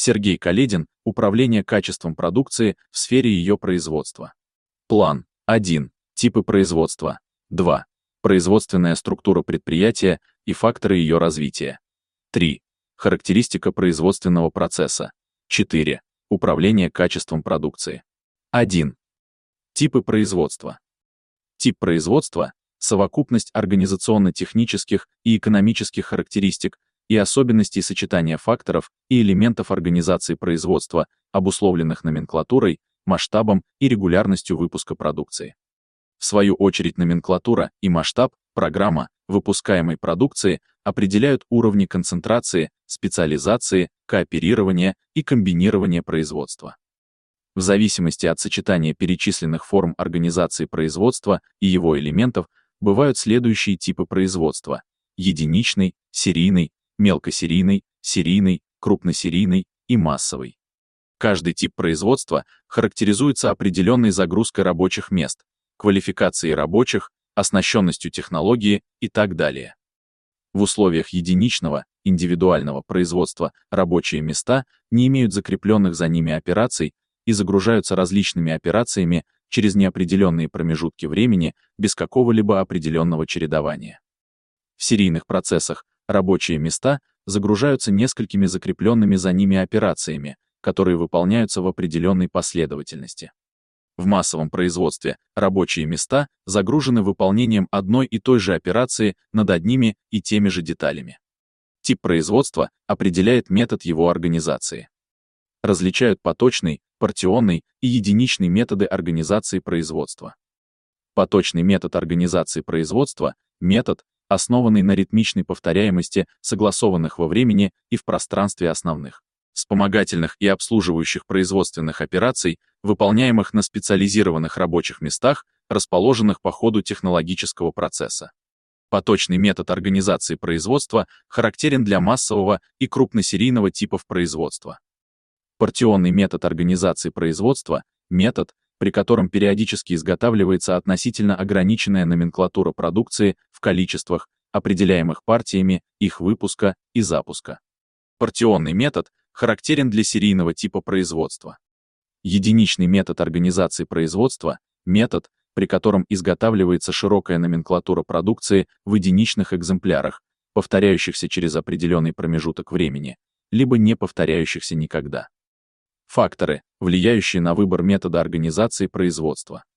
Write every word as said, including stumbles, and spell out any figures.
Сергей Каледин. Управление качеством продукции в сфере ее производства. План. один. Типы производства. два. Производственная структура предприятия и факторы ее развития. три. Характеристика производственного процесса. четыре. Управление качеством продукции. один. Типы производства. Тип производства — совокупность организационно-технических и экономических характеристик и особенностей сочетания факторов и элементов организации производства, обусловленных номенклатурой, масштабом и регулярностью выпуска продукции. В свою очередь, номенклатура и масштаб, программа выпускаемой продукции определяют уровни концентрации, специализации, кооперирования и комбинирования производства. В зависимости от сочетания перечисленных форм организации производства и его элементов бывают следующие типы производства: единичный, серийный, мелкосерийный, серийный, крупносерийный и массовый. Каждый тип производства характеризуется определенной загрузкой рабочих мест, квалификацией рабочих, оснащенностью технологии и так далее. В условиях единичного, индивидуального производства рабочие места не имеют закрепленных за ними операций и загружаются различными операциями через неопределенные промежутки времени без какого-либо определенного чередования. В серийных процессах рабочие места загружаются несколькими закрепленными за ними операциями, которые выполняются в определенной последовательности. В массовом производстве рабочие места загружены выполнением одной и той же операции над одними и теми же деталями. Тип производства определяет метод его организации. Различают поточный, партионный и единичный методы организации производства. Поточный метод организации производства — метод, основанный на ритмичной повторяемости согласованных во времени и в пространстве основных, вспомогательных и обслуживающих производственных операций, выполняемых на специализированных рабочих местах, расположенных по ходу технологического процесса. Поточный метод организации производства характерен для массового и крупносерийного типов производства. Партионный метод организации производства — метод, при котором периодически изготавливается относительно ограниченная номенклатура продукции в количествах, определяемых партиями их выпуска и запуска. Партионный метод характерен для серийного типа производства. Единичный метод организации производства — метод, при котором изготавливается широкая номенклатура продукции в единичных экземплярах, повторяющихся через определенный промежуток времени, либо не повторяющихся никогда. Факторы, влияющие на выбор метода организации производства.